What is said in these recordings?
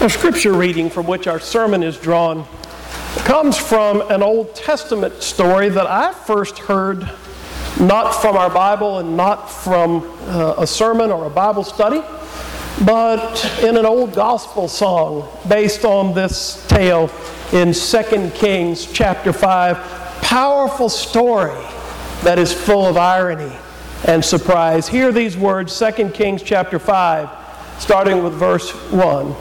The scripture reading from which our sermon is drawn comes from an Old Testament story that I first heard not from our Bible and not from a sermon or a Bible study, but in an old gospel song based on this tale in 2 Kings chapter 5. Powerful story that is full of irony and surprise. Hear these words, 2 Kings chapter 5, starting with verse 1.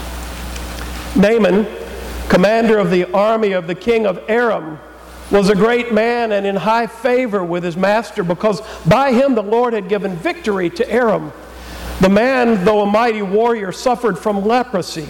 Naaman, commander of the army of the king of Aram, was a great man and in high favor with his master, because by him the Lord had given victory to Aram. The man, though a mighty warrior, suffered from leprosy.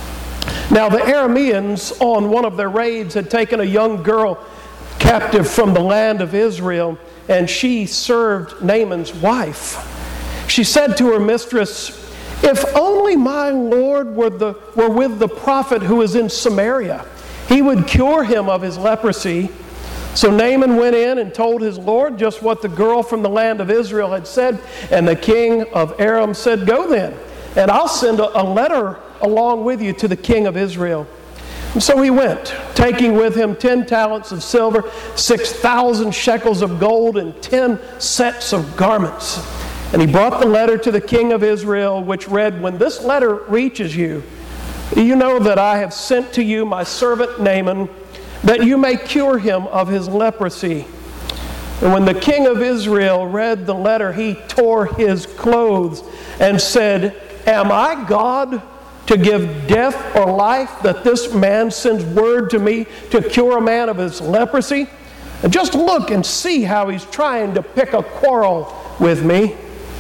Now the Arameans, on one of their raids, had taken a young girl captive from the land of Israel, and she served Naaman's wife. She said to her mistress, "If only my Lord were with the prophet who is in Samaria, he would cure him of his leprosy." So Naaman went in and told his Lord just what the girl from the land of Israel had said. And the king of Aram said, "Go then, and I'll send a letter along with you to the king of Israel." And so he went, taking with him 10 talents of silver, 6,000 shekels of gold, and 10 sets of garments. And he brought the letter to the king of Israel, which read, "When this letter reaches you, you know that I have sent to you my servant Naaman, that you may cure him of his leprosy." And when the king of Israel read the letter, he tore his clothes and said, "Am I God to give death or life, that this man sends word to me to cure a man of his leprosy? And just look and see how he's trying to pick a quarrel with me."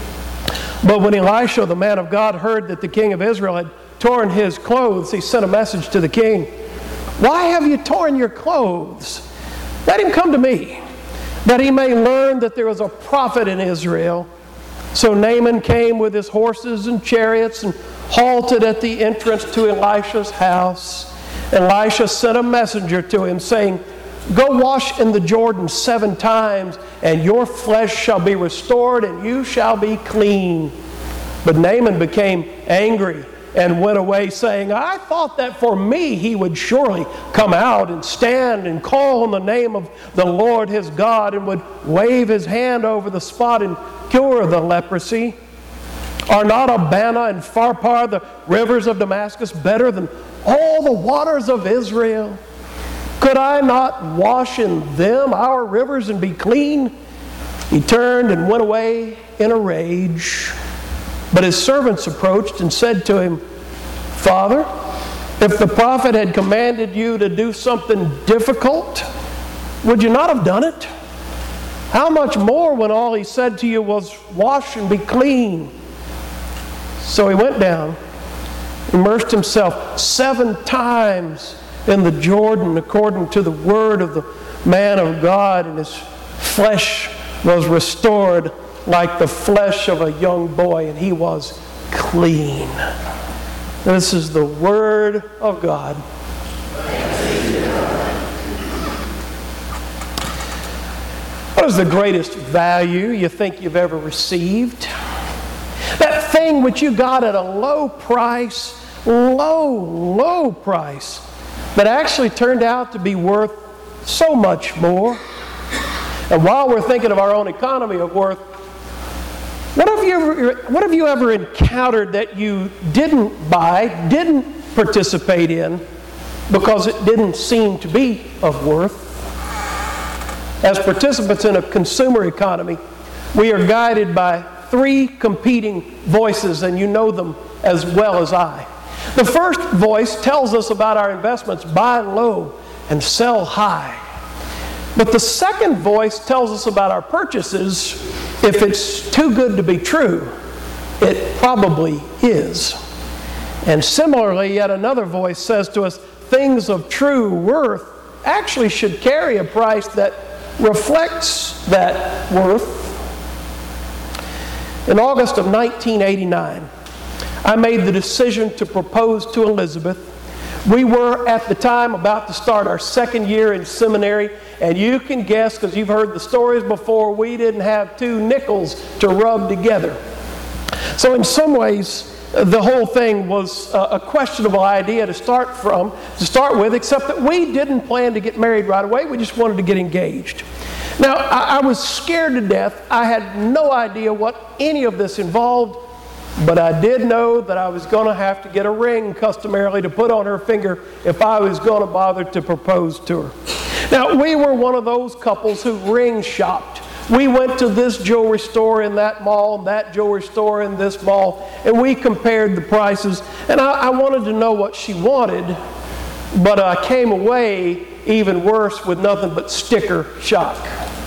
But when Elisha, the man of God, heard that the king of Israel had torn his clothes, he sent a message to the king. "Why have you torn your clothes? Let him come to me, that he may learn that there is a prophet in Israel." So Naaman came with his horses and chariots and halted at the entrance to Elisha's house. Elisha sent a messenger to him, saying, "Go wash in the Jordan 7 times, and your flesh shall be restored, and you shall be clean." But Naaman became angry and went away, saying, "I thought that for me he would surely come out and stand and call on the name of the Lord his God, and would wave his hand over the spot and cure the leprosy. Are not Abana and Pharpar, the rivers of Damascus, better than all the waters of Israel? Could I not wash in them, our rivers, and be clean?" He turned and went away in a rage. But his servants approached and said to him, "Father, if the prophet had commanded you to do something difficult, would you not have done it? How much more when all he said to you was, 'Wash and be clean'?" So he went down, immersed himself 7 times in the Jordan according to the word of the man of God, and his flesh was restored like the flesh of a young boy, and he was clean. This is the word of God. What is the greatest value you think you've ever received? That thing which you got at a low price, low price, but actually turned out to be worth so much more. And while we're thinking of our own economy of worth, what have you ever encountered that you didn't buy, didn't participate in, because it didn't seem to be of worth? As participants in a consumer economy, we are guided by 3 competing voices, and you know them as well as I. The first voice tells us about our investments: buy low and sell high. But the second voice tells us about our purchases: if it's too good to be true, it probably is. And similarly, yet another voice says to us, things of true worth actually should carry a price that reflects that worth. In August of 1989, I made the decision to propose to Elizabeth. We were at the time about to start our 2nd year in seminary, and you can guess, because you've heard the stories before, we didn't have 2 nickels to rub together. So in some ways, the whole thing was a questionable idea to start with, except that we didn't plan to get married right away. We just wanted to get engaged. Now, I was scared to death. I had no idea what any of this involved, but I did know that I was going to have to get a ring customarily to put on her finger if I was going to bother to propose to her. Now, we were one of those couples who ring shopped. We went to this jewelry store in that mall, and that jewelry store in this mall, and we compared the prices. And I wanted to know what she wanted, but I came away even worse with nothing but sticker shock.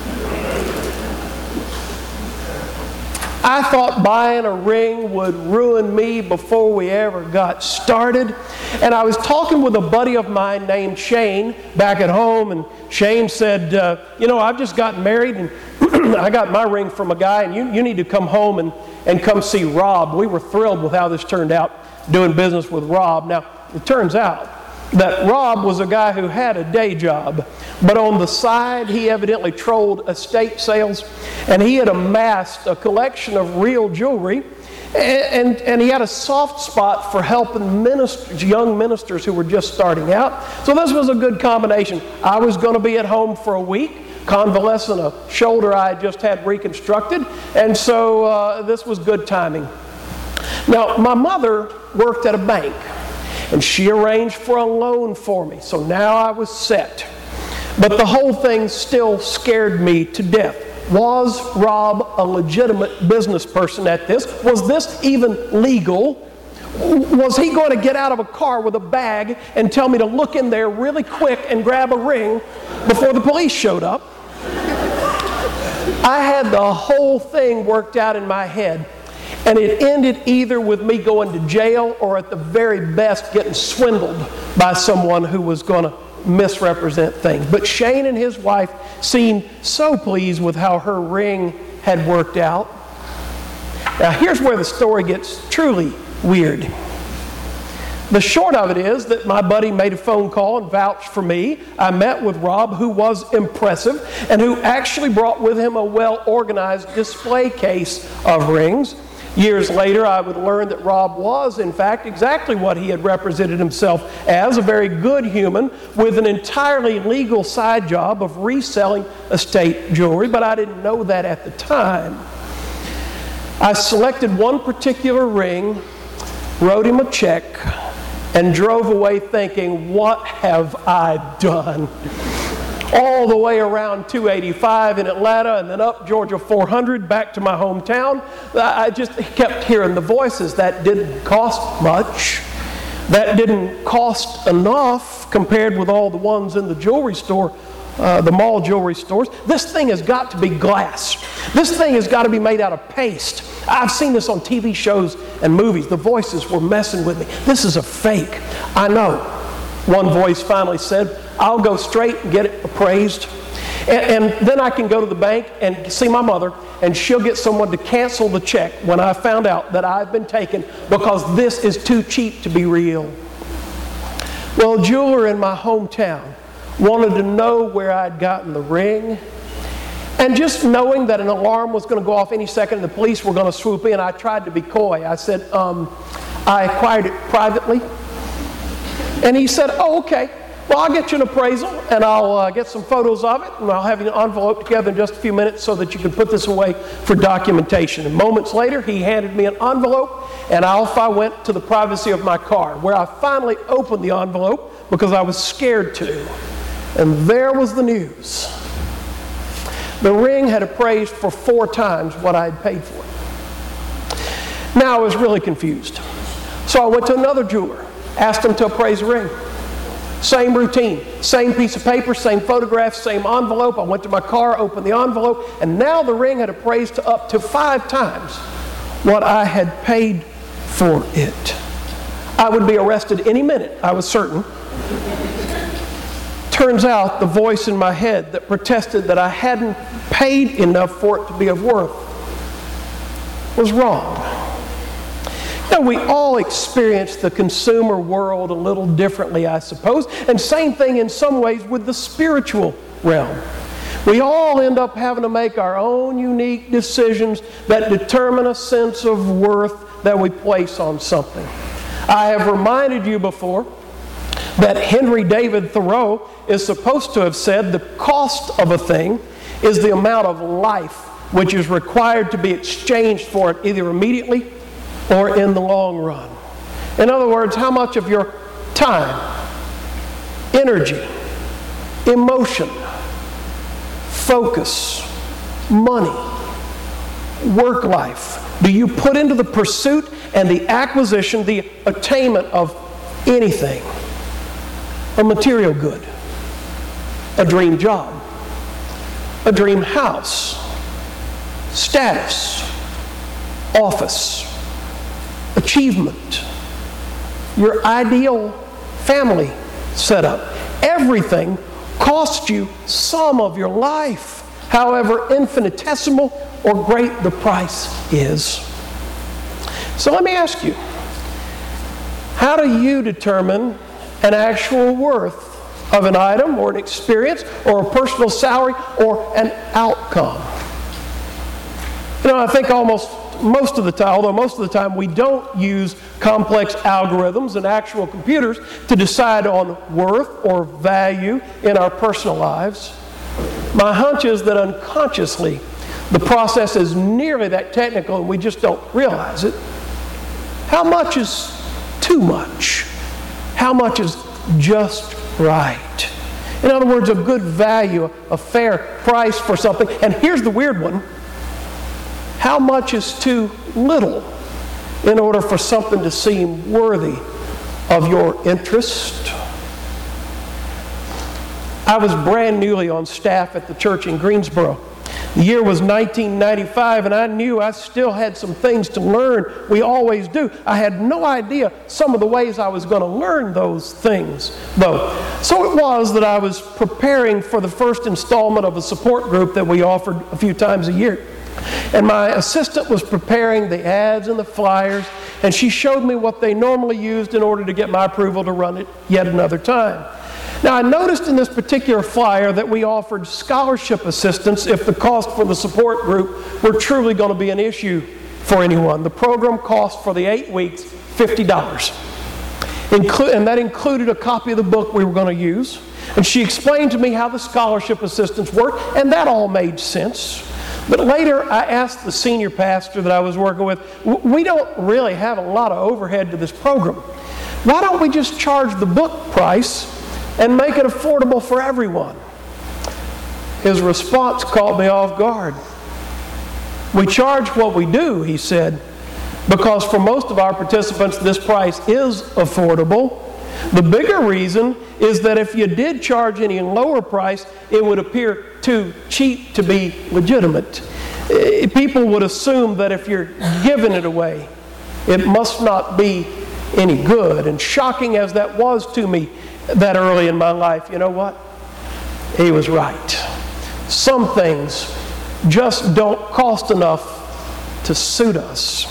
I thought buying a ring would ruin me before we ever got started. And I was talking with a buddy of mine named Shane back at home, and Shane said, I've just gotten married, and I got my ring from a guy, and you need to come home and come see Rob. We were thrilled with how this turned out, doing business with Rob. Now, it turns out that Rob was a guy who had a day job, but on the side he evidently trolled estate sales, and he had amassed a collection of real jewelry, and he had a soft spot for helping young ministers who were just starting out. So this was a good combination. I was going to be at home for a week, convalescing a shoulder I had just had reconstructed, and so this was good timing. Now, my mother worked at a bank, and she arranged for a loan for me, so now I was set. But the whole thing still scared me to death. Was Rob a legitimate business person at this? Was this even legal? Was he going to get out of a car with a bag and tell me to look in there really quick and grab a ring before the police showed up? I had the whole thing worked out in my head. And it ended either with me going to jail or at the very best getting swindled by someone who was going to misrepresent things. But Shane and his wife seemed so pleased with how her ring had worked out. Now here's where the story gets truly weird. The short of it is that my buddy made a phone call and vouched for me. I met with Rob, who was impressive and who actually brought with him a well-organized display case of rings. Years later, I would learn that Rob was, in fact, exactly what he had represented himself as, a very good human with an entirely legal side job of reselling estate jewelry, but I didn't know that at the time. I selected one particular ring, wrote him a check, and drove away thinking, what have I done? All the way around 285 in Atlanta and then up Georgia 400 back to my hometown. I just kept hearing the voices. That didn't cost much. That didn't cost enough compared with all the ones in the jewelry store, the mall jewelry stores. This thing has got to be glass. This thing has got to be made out of paste. I've seen this on TV shows and movies. The voices were messing with me. This is a fake. I know. One voice finally said, I'll go straight and get it appraised. And then I can go to the bank and see my mother, and she'll get someone to cancel the check when I found out that I've been taken because this is too cheap to be real. Well, a jeweler in my hometown wanted to know where I'd gotten the ring. And just knowing that an alarm was going to go off any second and the police were going to swoop in, I tried to be coy. I said, I acquired it privately. And he said, oh, okay. Well, I'll get you an appraisal, and I'll get some photos of it, and I'll have you an envelope together in just a few minutes so that you can put this away for documentation. And moments later, he handed me an envelope, and off I went to the privacy of my car, where I finally opened the envelope because I was scared to. And there was the news. The ring had appraised for 4 times what I had paid for it. Now I was really confused. So I went to another jeweler, asked him to appraise the ring. Same routine, same piece of paper, same photograph, same envelope. I went to my car, opened the envelope, and now the ring had appraised to up to 5 times what I had paid for it. I would be arrested any minute, I was certain. Turns out the voice in my head that protested that I hadn't paid enough for it to be of worth was wrong. Now, we all experience the consumer world a little differently, I suppose, and same thing in some ways with the spiritual realm. We all end up having to make our own unique decisions that determine a sense of worth that we place on something. I have reminded you before that Henry David Thoreau is supposed to have said the cost of a thing is the amount of life which is required to be exchanged for it, either immediately or in the long run. In other words, how much of your time, energy, emotion, focus, money, work life do you put into the pursuit and the acquisition, the attainment of anything? A material good, a dream job, a dream house, status, office, achievement, your ideal family setup. Everything costs you some of your life, however infinitesimal or great the price is. So let me ask you, how do you determine an actual worth of an item or an experience or a personal salary or an outcome? You know, I think most of the time we don't use complex algorithms and actual computers to decide on worth or value in our personal lives. My hunch is that unconsciously the process is nearly that technical and we just don't realize it. How much is too much? How much is just right? In other words, a good value, a fair price for something. And here's the weird one. How much is too little in order for something to seem worthy of your interest? I was brand newly on staff at the church in Greensboro. The year was 1995, and I knew I still had some things to learn. We always do. I had no idea some of the ways I was going to learn those things, though. So it was that I was preparing for the first installment of a support group that we offered a few times a year. And my assistant was preparing the ads and the flyers, and she showed me what they normally used in order to get my approval to run it yet another time. Now, I noticed in this particular flyer that we offered scholarship assistance if the cost for the support group were truly going to be an issue for anyone. The program cost for the 8 weeks $50. And that included a copy of the book we were going to use. And she explained to me how the scholarship assistance worked, and that all made sense. But later, I asked the senior pastor that I was working with, we don't really have a lot of overhead to this program. Why don't we just charge the book price and make it affordable for everyone? His response caught me off guard. We charge what we do, he said, because for most of our participants, this price is affordable. The bigger reason is that if you did charge any lower price, it would appear too cheap to be legitimate. People would assume that if you're giving it away, it must not be any good. And shocking as that was to me that early in my life, you know what? He was right. Some things just don't cost enough to suit us.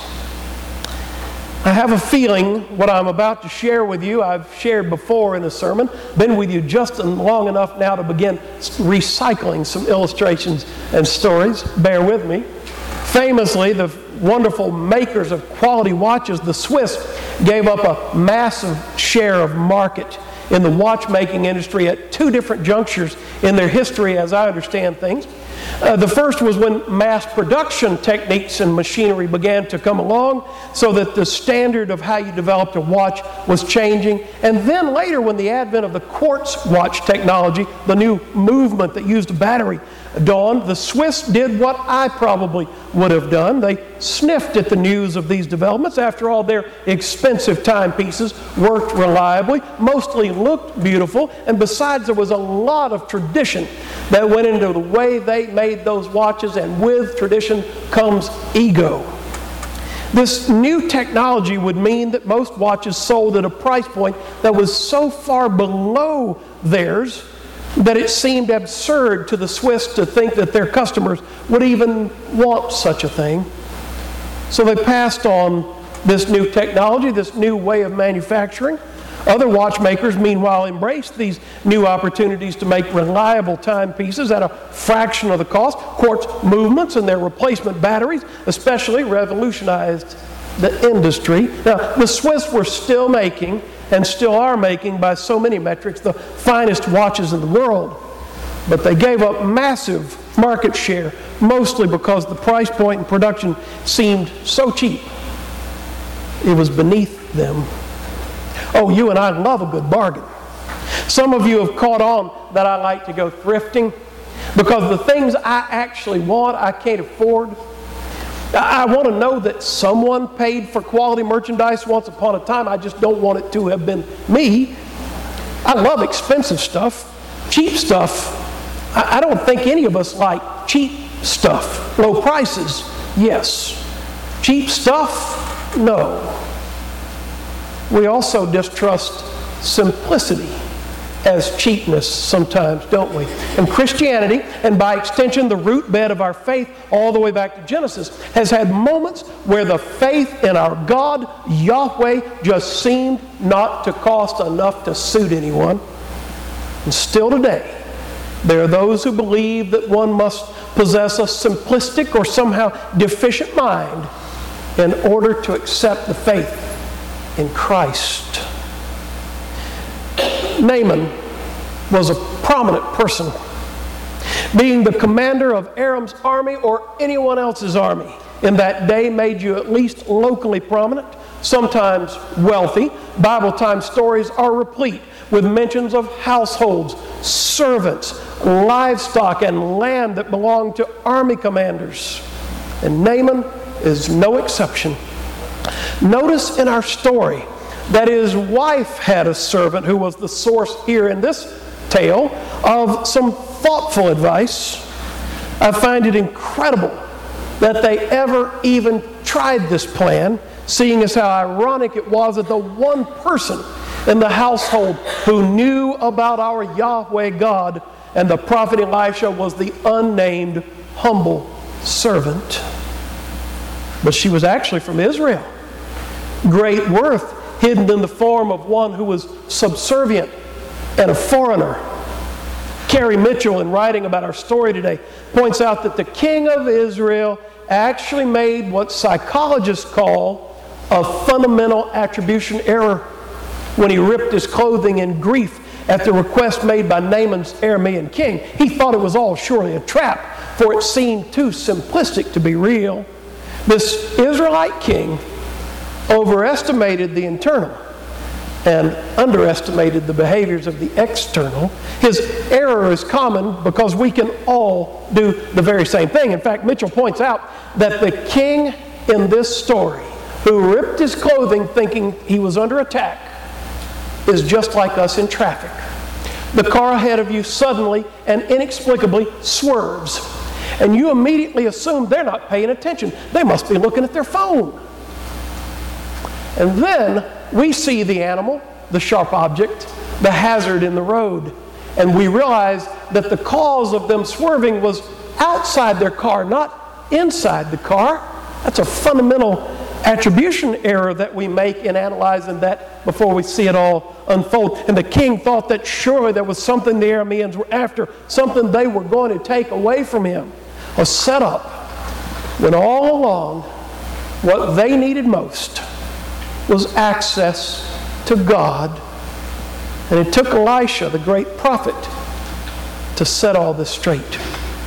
I have a feeling what I'm about to share with you, I've shared before in a sermon, been with you just long enough now to begin recycling some illustrations and stories. Bear with me. Famously, the wonderful makers of quality watches, the Swiss, gave up a massive share of market in the watchmaking industry at two different junctures in their history, as I understand things. The first was when mass production techniques and machinery began to come along, so that the standard of how you developed a watch was changing. And then later, when the advent of the quartz watch technology, the new movement that used a battery, dawned, the Swiss did what I probably would have done. They sniffed at the news of these developments. After all, their expensive timepieces worked reliably, mostly looked beautiful, and besides, there was a lot of tradition that went into the way they made those watches, and with tradition comes ego. This new technology would mean that most watches sold at a price point that was so far below theirs that it seemed absurd to the Swiss to think that their customers would even want such a thing. So they passed on this new technology, this new way of manufacturing. Other watchmakers, meanwhile, embraced these new opportunities to make reliable timepieces at a fraction of the cost. Quartz movements and their replacement batteries especially revolutionized the industry. Now, the Swiss were still making, and still are making by so many metrics, the finest watches in the world. But they gave up massive market share, mostly because the price point in production seemed so cheap. It was beneath them. Oh, you and I love a good bargain. Some of you have caught on that I like to go thrifting because the things I actually want, I can't afford. I want to know that someone paid for quality merchandise once upon a time. I just don't want it to have been me. I love expensive stuff, cheap stuff. I don't think any of us like cheap stuff. Low prices, yes. Cheap stuff, no. We also distrust simplicity as cheapness sometimes, don't we? And Christianity, and by extension the root bed of our faith all the way back to Genesis, has had moments where the faith in our God, Yahweh, just seemed not to cost enough to suit anyone. And still today, there are those who believe that one must possess a simplistic or somehow deficient mind in order to accept the faith in Christ. Naaman was a prominent person, being the commander of Aram's army or anyone else's army in that day made you at least locally prominent, sometimes wealthy. Bible time stories are replete with mentions of households, servants, livestock, and land that belonged to army commanders. And Naaman is no exception. Notice in our story that his wife had a servant who was the source here in this tale of some thoughtful advice. I find it incredible that they ever even tried this plan, seeing as how ironic it was that the one person in the household who knew about our Yahweh God and the prophet Elisha was the unnamed, humble servant. But she was actually from Israel. Great worth hidden in the form of one who was subservient and a foreigner. Carrie Mitchell, in writing about our story today, points out that the king of Israel actually made what psychologists call a fundamental attribution error when he ripped his clothing in grief at the request made by Naaman's Aramean king. He thought it was all surely a trap, for it seemed too simplistic to be real. This Israelite king overestimated the internal and underestimated the behaviors of the external. His error is common because we can all do the very same thing. In fact, Mitchell points out that the king in this story, who ripped his clothing thinking he was under attack, is just like us in traffic. The car ahead of you suddenly and inexplicably swerves, and you immediately assume they're not paying attention. They must be looking at their phone. And then we see the animal, the sharp object, the hazard in the road, and we realize that the cause of them swerving was outside their car, not inside the car. That's a fundamental attribution error that we make in analyzing that before we see it all unfold. And the king thought that surely there was something the Arameans were after, something they were going to take away from him, a setup, when all along what they needed most was access to God. And it took Elisha, the great prophet, to set all this straight.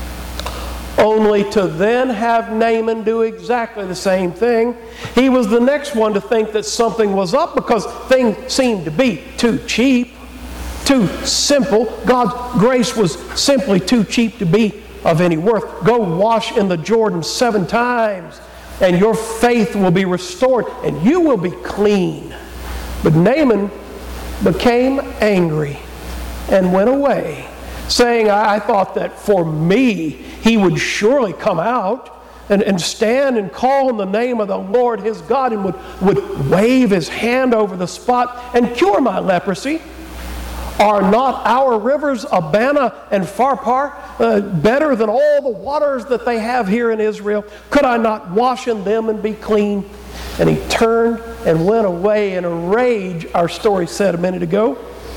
Only to then have Naaman do exactly the same thing. He was the next one to think that something was up because things seemed to be too cheap, too simple. God's grace was simply too cheap to be of any worth. Go wash in the Jordan 7 times and your faith will be restored and you will be clean. But Naaman became angry and went away, saying, I thought that for me he would surely come out and stand and call in the name of the Lord his God and would wave his hand over the spot and cure my leprosy. Are not our rivers Abana and Pharpar better than all the waters that they have here in Israel? Could I not wash in them and be clean? And he turned and went away in a rage, our story said a minute ago.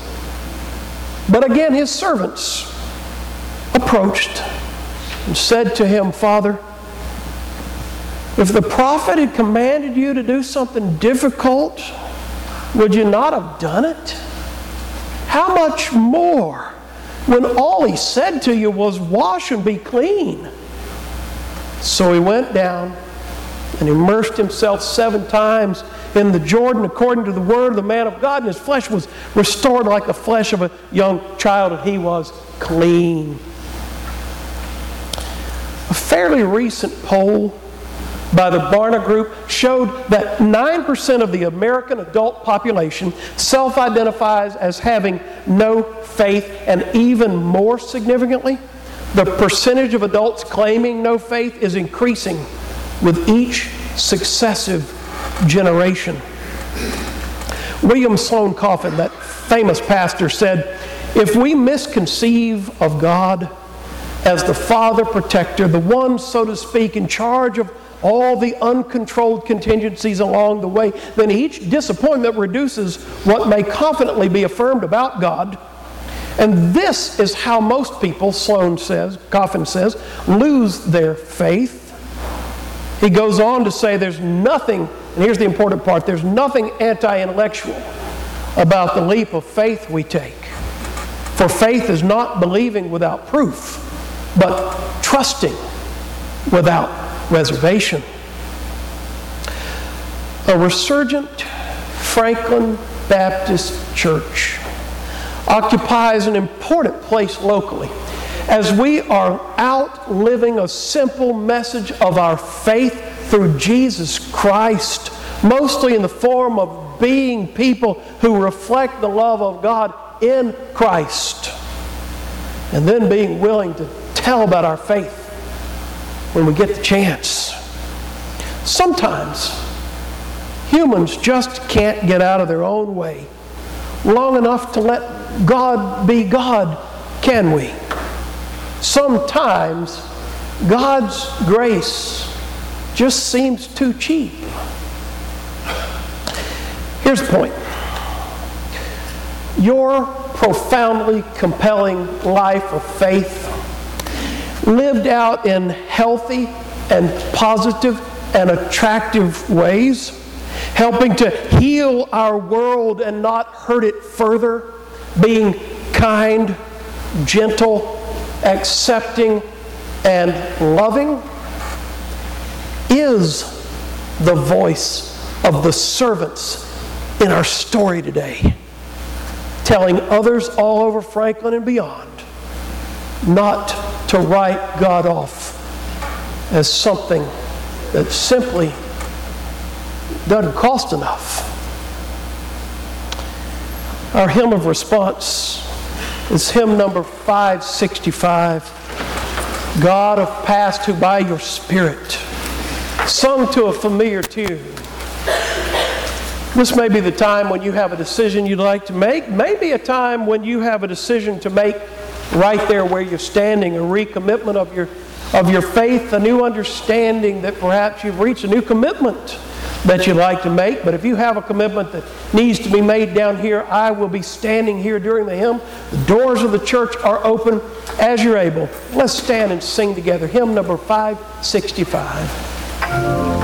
But again his servants approached and said to him, Father, If the prophet had commanded you to do something difficult, would you not have done it? How much more when all he said to you was, wash and be clean? So he went down and immersed himself 7 times in the Jordan according to the word of the man of God, and his flesh was restored like the flesh of a young child, and he was clean. A fairly recent poll by the Barna Group showed that 9% of the American adult population self-identifies as having no faith, and even more significantly, the percentage of adults claiming no faith is increasing with each successive generation. William Sloane Coffin, that famous pastor, said, "If we misconceive of God as the Father Protector, the one, so to speak, in charge of all the uncontrolled contingencies along the way, then each disappointment reduces what may confidently be affirmed about God. And this is how most people," Coffin says, "lose their faith." He goes on to say there's nothing, and here's the important part, there's nothing anti-intellectual about the leap of faith we take. For faith is not believing without proof, but trusting without reservation. A resurgent Franklin Baptist Church occupies an important place locally as we are out living a simple message of our faith through Jesus Christ, mostly in the form of being people who reflect the love of God in Christ, and then being willing to tell about our faith when we get the chance. Sometimes humans just can't get out of their own way long enough to let God be God, can we? Sometimes God's grace just seems too cheap. Here's the point. Your profoundly compelling life of faith, lived out in healthy and positive and attractive ways, helping to heal our world and not hurt it further, being kind, gentle, accepting, and loving, is the voice of the servants in our story today, telling others all over Franklin and beyond not to write God off as something that simply doesn't cost enough. Our hymn of response is hymn number 565, God of Past, who by your Spirit, sung to a familiar tune. This may be the time when you have a decision you'd like to make, maybe a time when you have a decision to make right there where you're standing, a recommitment of your faith, a new understanding that perhaps you've reached, a new commitment that you'd like to make. But if you have a commitment that needs to be made down here, I will be standing here during the hymn. The doors of the church are open as you're able. Let's stand and sing together. Hymn number 565.